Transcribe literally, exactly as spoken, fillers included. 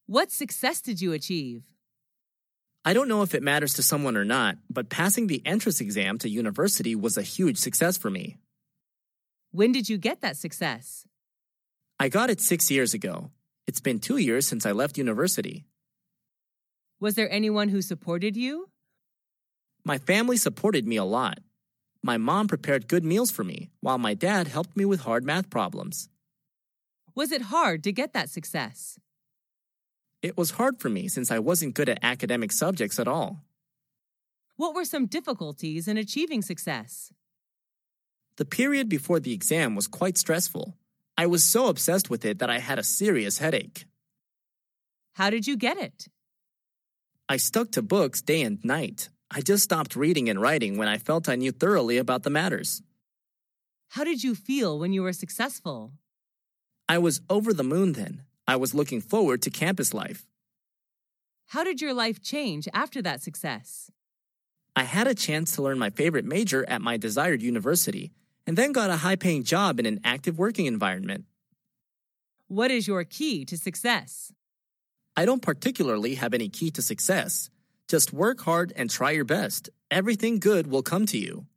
What success did you achieve? I don't know if it matters to someone or not, but passing the entrance exam to university was a huge success for me. When did you get that success? I got it six years ago. It's been two years since I left university. Was there anyone who supported you? My family supported me a lot. My mom prepared good meals for me, while my dad helped me with hard math problems. Was it hard to get that success? It was hard for me since I wasn't good at academic subjects at all. What were some difficulties in achieving success? The period before the exam was quite stressful. I was so obsessed with it that I had a serious headache. How did you get it? I stuck to books day and night. I just stopped reading and writing when I felt I knew thoroughly about the matters. How did you feel when you were successful? I was over the moon then. I was looking forward to campus life. How did your life change after that success? I had a chance to learn my favorite major at my desired university, and then got a high-paying job in an active working environment. What is your key to success? I don't particularly have any key to success. Just work hard and try your best. Everything good will come to you.